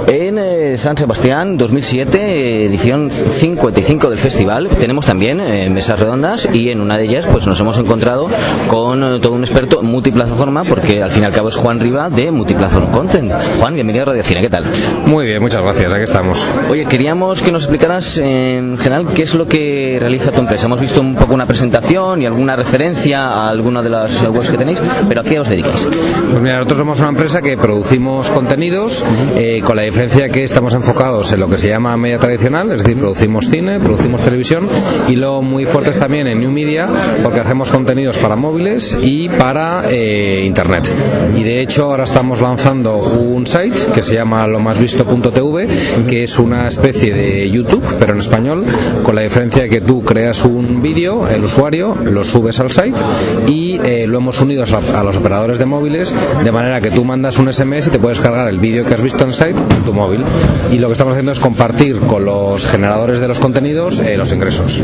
En San Sebastián 2007, edición 55 del festival, tenemos también mesas redondas, y en una de ellas pues nos hemos encontrado con todo un experto en multiplataforma, porque al fin y al cabo es Juan Riva de Multiplatform Content. Juan, bienvenido a Radio Cine, ¿qué tal? Muy bien, muchas gracias, aquí estamos. Oye, queríamos que nos explicaras en general qué es lo que realiza tu empresa. Hemos visto un poco una presentación y alguna referencia a alguna de las webs que tenéis, pero ¿a qué os dedicáis? Pues mira, nosotros somos una empresa que producimos contenidos, con la diferencia que estamos enfocados en lo que se llama media tradicional, es decir, producimos cine, producimos televisión, y luego muy fuertes también en New Media, porque hacemos contenidos para móviles y para internet. Y de hecho ahora estamos lanzando un site que se llama lomasvisto.tv, que es una especie de YouTube, pero en español, con la diferencia que tú creas un vídeo, el usuario, lo subes al site, y lo hemos unido a los operadores de móviles, de manera que tú mandas un SMS y te puedes cargar el vídeo que has visto en site en tu móvil. Y lo que estamos haciendo es compartir con los generadores de los contenidos los ingresos.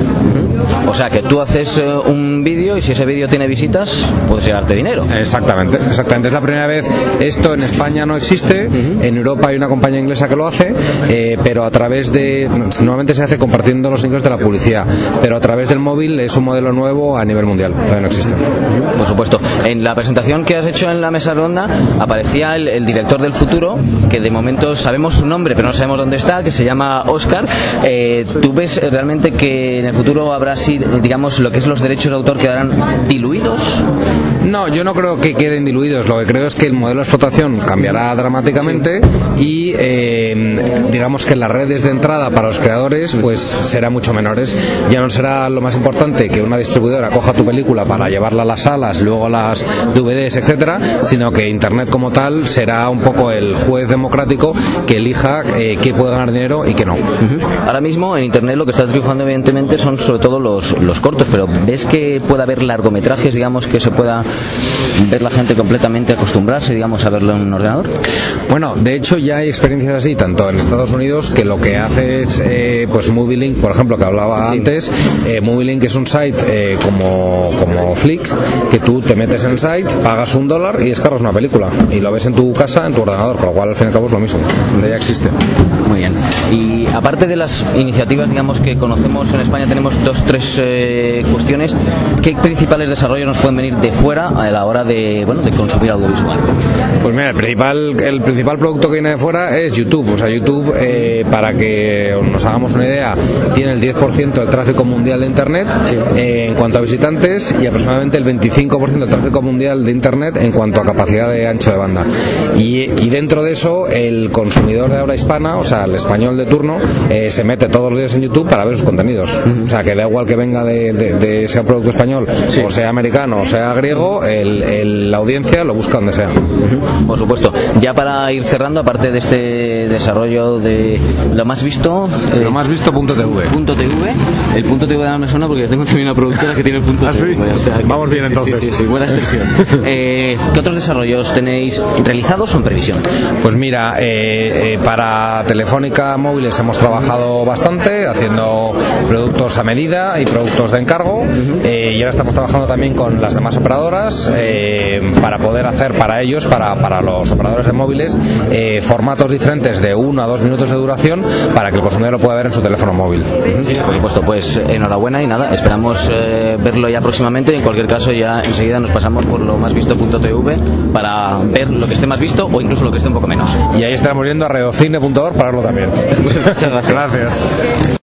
O sea, que tú haces un vídeo, y si ese vídeo tiene visitas, puedes llevarte dinero. Exactamente. Es la primera vez. Esto en España no existe. En Europa hay una compañía inglesa que lo hace, pero a través de... Normalmente se hace compartiendo los ingresos de la publicidad, pero a través del móvil es un modelo nuevo a nivel mundial. Todavía no existe. Por supuesto. En la presentación que has hecho en la mesa redonda aparecía el director del futuro, que de momento sabemos su nombre, pero no sabemos dónde está, que se llama Óscar. ¿Tú ves realmente que en el futuro habrá así, digamos, lo que es los derechos de autor quedarán diluidos? No, yo no creo que queden diluidos. Lo que creo es que el modelo de explotación cambiará dramáticamente, y digamos que las redes de entrada para los creadores pues serán mucho menores. Ya no será lo más importante que una distribuidora coja tu película para llevarla a las salas, luego a las DVDs, etcétera, sino que Internet como tal será un poco el juez democrático que elija qué puede ganar dinero y qué no. Ahora mismo en Internet lo que está triunfando evidentemente son sobre todo los cortos, pero ¿ves que pueda haber largometrajes, digamos, que se pueda ver la gente completamente, acostumbrarse, digamos, a verlo en un ordenador? Bueno, de hecho ya hay experiencias así, tanto en Estados Unidos, que lo que hace es pues MovieLink, por ejemplo, que hablaba antes. MovieLink es un site como Flix, que tú te metes en el site, pagas $1 y descargas una película, y lo ves en tu casa, en tu ordenador, con lo cual al fin y al cabo es lo mismo. Ya existe. Muy bien. Y aparte de las iniciativas, digamos, que conocemos en España, tenemos tres cuestiones. ¿Qué principales desarrollos nos pueden venir de fuera a la hora de consumir audiovisual? Pues mira, el principal producto que viene de fuera es YouTube. O sea, YouTube, para que nos hagamos una idea, tiene el 10% del tráfico mundial de Internet en cuanto a visitantes, y aproximadamente el 25% del tráfico mundial de Internet en cuanto a capacidad de ancho de banda. Y dentro de eso, el consumidor de habla hispana, o sea, el español de turno, se mete todos los días en YouTube para ver sus contenidos. O sea, que da igual que venga de sea un producto español, o sea americano, o sea griego, la audiencia lo busca donde sea. Por supuesto. Ya para ir cerrando, aparte de este desarrollo de lo más visto, lomasvisto.tv. El punto TV me suena porque tengo también una productora que tiene el punto TV. O sea, vamos bien entonces. Sí, buena expresión. ¿Qué otros desarrollos tenéis realizados o en previsión? Pues mira, para Telefónica Móviles hemos trabajado bastante haciendo productos a medida y productos de encargo, y ahora estamos trabajando también con las demás operadoras para poder hacer para ellos, para los operadores de móviles, formatos diferentes de 1 a 2 minutos de duración para que el consumidor lo pueda ver en su teléfono móvil. Por supuesto, pues enhorabuena, y nada, esperamos verlo ya próximamente, y en cualquier caso ya enseguida nos pasamos por lomasvisto.tv para ver lo que esté más visto o incluso lo que esté un poco menos. Y ahí estaremos viendo a radiocine.org para verlo también. Muchas gracias. Gracias.